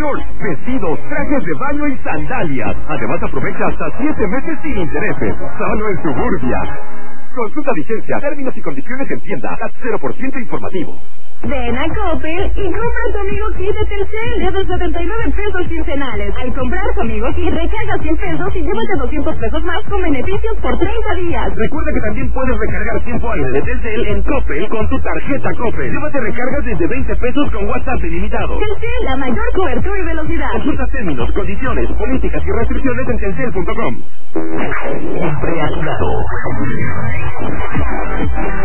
shorts, vestidos, trajes de baño y sandalias. Además aprovecha hasta 7 meses sin intereses. Solo en Suburbia. Consulta vigencia, términos y condiciones en tienda a 0% informativo. Ven a Coppel y compra tu amigo kit de Telcel de 79 pesos quincenales. Al comprar tu amigo kit, recarga 100 pesos y llévate 200 pesos más con beneficios por 30 días. Recuerda que también puedes recargar tiempo aire de Telcel en Coppel con tu tarjeta Coppel. Llévate recargas desde 20 pesos con WhatsApp ilimitado. Telcel, la mayor cobertura y velocidad. Consulta términos, condiciones, políticas y restricciones en telcel.com. Siempre a tu lado.